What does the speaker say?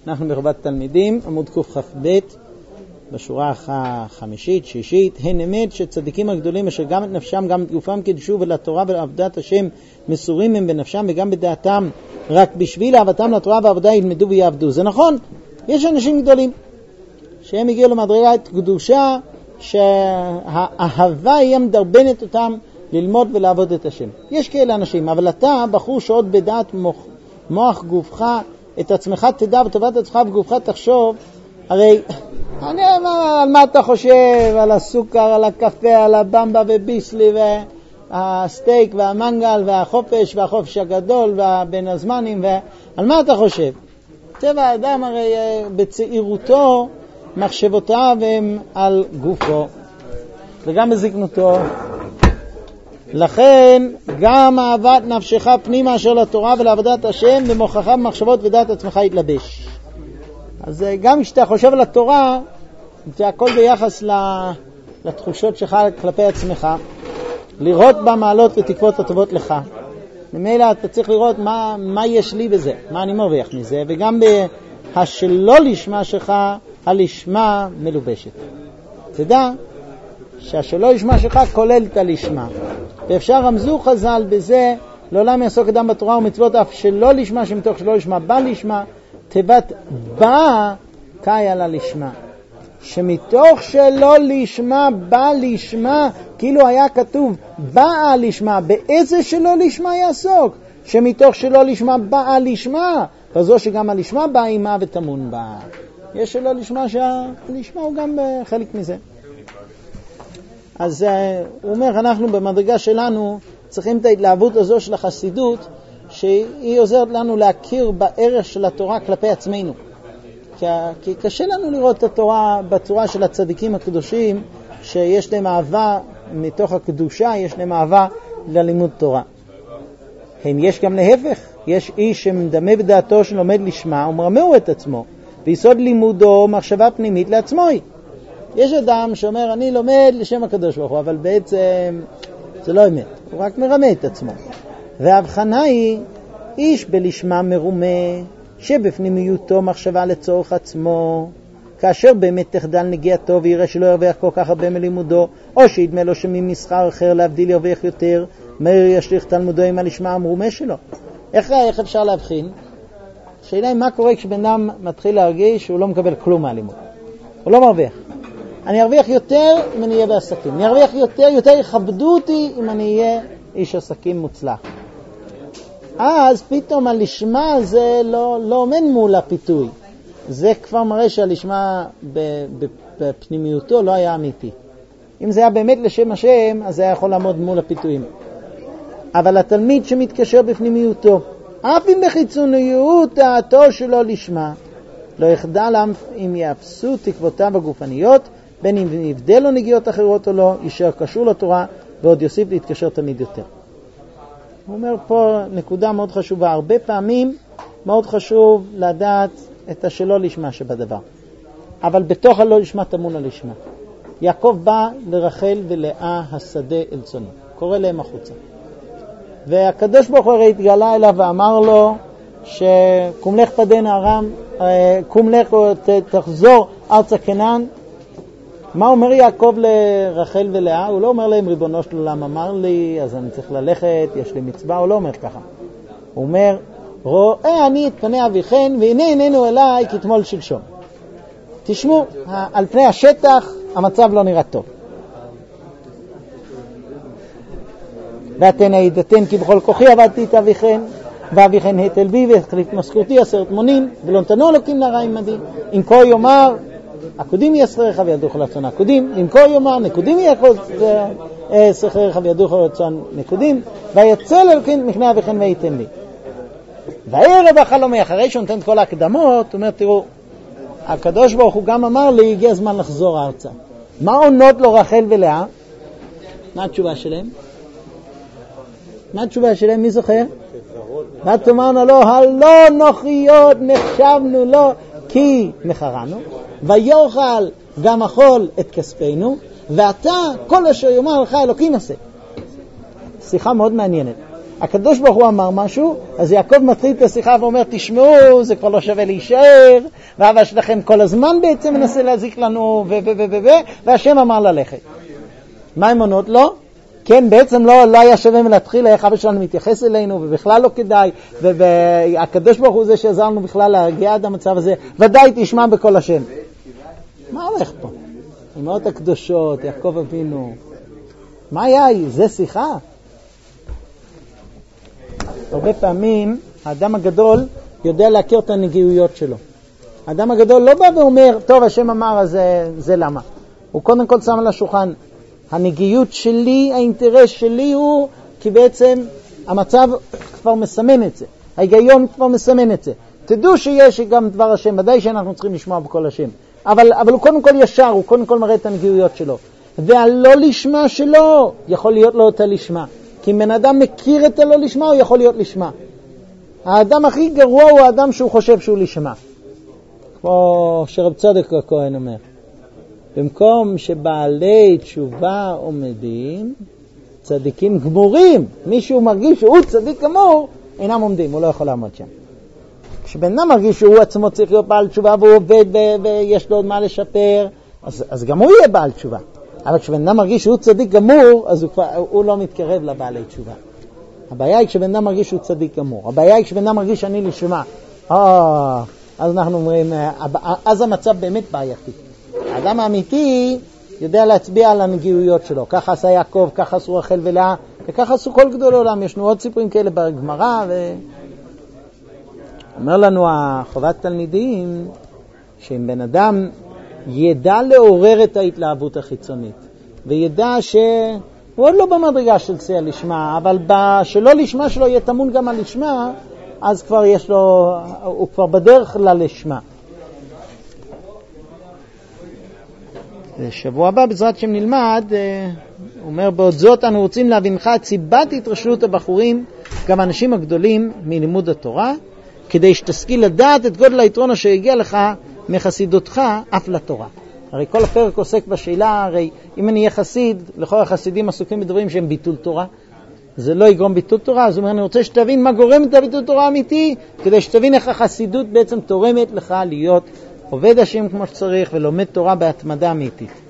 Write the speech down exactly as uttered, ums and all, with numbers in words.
אנחנו בחובת תלמידים, עמוד קכ"ב, בשורה החמישית, שישית. הן אמת שצדיקים הגדולים אשר גם את נפשם, גם את גופם קידשו ולתורה ולעבודת השם מסורים הם בנפשם וגם בדעתם, רק בשביל אהבתם לתורה והעבודה ילמדו ויעבדו. זה נכון, יש אנשים גדולים שהם הגיעו למדרגת קדושה שהאהבה היא מדרבנת אותם ללמוד ולעבוד את השם. יש כאלה אנשים, אבל אתה בחור שעוד בדעת מוח, מוח גופך, את עצמך תדע וטובת עצמך בגופך תחשוב. הרי אני אומר, על מה אתה חושב? על הסוכר, על הקפה, על הבמבה וביסלי והסטייק והמנגל והחופש והחופש הגדול והבין הזמנים, ועל מה אתה חושב? טבע האדם הרי בצעירותו מחשבותיו הם על גופו וגם בזקנותו. לכן גם אהבת נפשך פנימה אשר לתורה ולעבודת השם במוחך במחשבות ודעת עצמך יתלבש. אז גם כשאתה חושב על התורה, זה הכל ביחס לתחושות שלך כלפי עצמך, לראות במעלות ותקוות הטובות לך. ממילא אתה צריך לראות מה, מה יש לי בזה, מה אני מרוויח מזה, וגם בהשלא לשמה שלך, הלשמה מלובשת. תדע שהשלא לשמה שלך כולל את הלשמה. ואפשר רמזו חז"ל בזה, לעולם יעסוק אדם בתורה ומצוות אף שלא לשמה, שמתוך שלא לשמה בא לשמה, תיבת בא קאי לה לשמה. שמתוך שלא לשמה בא לשמה, כאילו היה כתוב באה לשמה, באיזה שלא לשמה יעסוק? שמתוך שלא לשמה באה לשמה, וזו שגם הלשמה באה עימה ותמון בה. יש שלא לשמה שהלשמה הוא גם חלק מזה. אז הוא אומר, אנחנו במדרגה שלנו צריכים את ההתלהבות הזו של החסידות, שהיא עוזרת לנו להכיר בערך של התורה כלפי עצמנו. כי, כי קשה לנו לראות את התורה בצורה של הצדיקים הקדושים, שיש להם אהבה מתוך הקדושה, יש להם אהבה ללימוד תורה. הם יש גם להפך, יש איש שמדמה בדעתו שלומד לשמה ומרמהו את עצמו, ויסוד לימודו מחשבה פנימית לעצמו. יש אדם שאומר אני לומד לשם הקדוש ברוך הוא, אבל בעצם זה לא אמת, הוא רק מרמה את עצמו. וההבחנה היא איש בלשמה מרומה, שבפנימיותו מחשבה לצורך עצמו, כאשר באמת תחדל נגיעתו ויראה שלא ירוויח כל כך הרבה מלימודו, או שידמה לו שממסחר אחר להבדיל ירוויח יותר, מהר ישליך תלמודו עם הלשמה המרומה שלו. איך, איך אפשר להבחין? שאלה היא מה קורה כשבן אדם מתחיל להרגיש שהוא לא מקבל כלום מהלימוד, הוא לא מרוויח. אני ארוויח יותר אם אני אהיה בעסקים, אני ארוויח יותר, יותר יכבדו אותי אם אני אהיה איש עסקים מוצלח. אז פתאום הלשמה הזה לא, לא עומד מול הפיתוי. זה כבר מראה שהלשמה בפנימיותו לא היה אמיתי. אם זה היה באמת לשם השם, אז זה היה יכול לעמוד מול הפיתויים. אבל התלמיד שמתקשר בפנימיותו, אף אם בחיצוניות דעתו שלו לשמה, לא יחדל אם יאפסו תקוותיו הגופניות, בין אם יבדל לו נגיעות אחרות או לא, יישאר קשור לתורה ועוד יוסיף להתקשר תמיד יותר. הוא אומר פה נקודה מאוד חשובה. הרבה פעמים מאוד חשוב לדעת את השלא לשמה שבדבר. אבל בתוך הלא לשמה תמון הלשמה. יעקב בא לרחל ולאה השדה אל צונו. קורא להם החוצה. והקדוש ברוך הוא התגלה אליו ואמר לו שקום לך פדן ארם, קום לך תחזור ארצה כנען. מה אומר יעקב לרחל ולאה? הוא לא אומר להם ריבונו של עולם אמר לי אז אני צריך ללכת, יש לי מצווה, הוא לא אומר ככה. הוא אומר רואה אני את פני אביכן והנה עינינו אליי כתמול שלשום. תשמעו, על פני השטח המצב לא נראה טוב. ואתן העידתן כי בכל כוחי עבדתי את אביכן ואביכן התל בי והחליט משכורתי עשרת מונים ולא נתנו אלוקים לרע עמדי. אם כה יאמר עקודים יסריך וידוך לצון עקודים, אם כה יאמר נקודים יסריך וידוך לצון נקודים, ויצל אלוקים מפני אביכן וייתן לי. והערב החלומי, אחרי שהוא נותן את כל ההקדמות, הוא אומר, תראו, הקדוש ברוך הוא גם אמר לי, הגיע הזמן לחזור ארצה. מה עונות לו רחל ולאה? מה התשובה שלהם? מה התשובה שלהם? מי זוכר? מה תאמרנו לו? הלא נוחיות נחשבנו לו כי מחרנו, ויוכל גם אכול את כספנו, ואתה כל אשר יאמר לך אלוקים עשה. שיחה מאוד מעניינת. הקדוש ברוך הוא אמר משהו, אז יעקב מתחיל את השיחה ואומר, תשמעו, זה כבר לא שווה להישאר, ואבא שלכם כל הזמן בעצם מנסה להזיק לנו, ו ו ו ו ו והשם אמר ללכת. מה הם עונות? לא. כן, בעצם לא, לא היה שווה מלהתחיל, איך אבא שלנו מתייחס אלינו, ובכלל לא כדאי, והקדוש ברוך הוא זה שעזר לנו בכלל להגיע עד המצב הזה, ודאי תשמע בכל השם. מה הולך פה? אמהות הקדושות, יעקב אבינו, מה היה? זה שיחה? הרבה פעמים האדם הגדול יודע להכיר את הנגיעויות שלו. האדם הגדול לא בא ואומר, טוב, השם אמר, אז זה, זה למה. הוא קודם כל שם על השולחן, הנגיעות שלי, האינטרס שלי הוא, כי בעצם המצב כבר מסמן את זה. ההיגיון כבר מסמן את זה. תדעו שיש גם דבר השם, ודאי שאנחנו צריכים לשמוע בכל השם. אבל, אבל הוא קודם כל ישר, הוא קודם כל מראה את הנגיעויות שלו. והלא לשמה שלו, יכול להיות לו את הלשמה. כי אם בן אדם מכיר את הלא לשמה, הוא יכול להיות לשמה. האדם הכי גרוע הוא האדם שהוא חושב שהוא לשמה. כמו שרב צדק הכהן אומר. במקום שבעלי תשובה עומדים, צדיקים גמורים, מישהו מרגיש שהוא צדיק גמור, אינם עומדים, הוא לא יכול לעמוד שם. כשבן אדם מרגיש שהוא עצמו צריך להיות בעל תשובה והוא עובד ויש לו עוד מה לשפר, אז, אז גם הוא יהיה בעל תשובה. אבל כשבן אדם מרגיש שהוא צדיק גמור, אז הוא, כבר, הוא לא מתקרב לבעלי תשובה. הבעיה היא כשבן אדם מרגיש שהוא צדיק גמור. הבעיה היא כשבן אדם מרגיש שאני לשמה. אה, אז אנחנו אומרים, אז המצב באמת בעייתי. האדם האמיתי יודע להצביע על הנגיעויות שלו. ככה עשה יעקב, ככה עשו רחל ולאה, וככה עשו כל גדול עולם. ישנו עוד סיפורים כאלה בגמרא. ו... אומר לנו החובת תלמידים, שאם בן אדם ידע לעורר את ההתלהבות החיצונית, וידע שהוא עוד לא במדרגה של ציא לשמה, אבל שלא לשמה שלו יהיה תמון גם על לשמה, אז כבר יש לו, הוא כבר בדרך ללשמה. שבוע הבא בעזרת שם נלמד, הוא אומר, בעוד זאת אנו רוצים להבינך סיבת התרשלות הבחורים, גם האנשים הגדולים מלימוד התורה, כדי שתשכיל לדעת את גודל היתרון אשר הגיע לך מחסידותך אף לתורה. הרי כל הפרק עוסק בשאלה, הרי אם אני אהיה חסיד, לכל החסידים עסוקים בדברים שהם ביטול תורה, זה לא יגרום ביטול תורה, אז הוא אומר, אני רוצה שתבין מה גורם את הביטול תורה האמיתי, כדי שתבין איך החסידות בעצם תורמת לך להיות עובד השם כמו שצריך ולומד תורה בהתמדה אמיתית.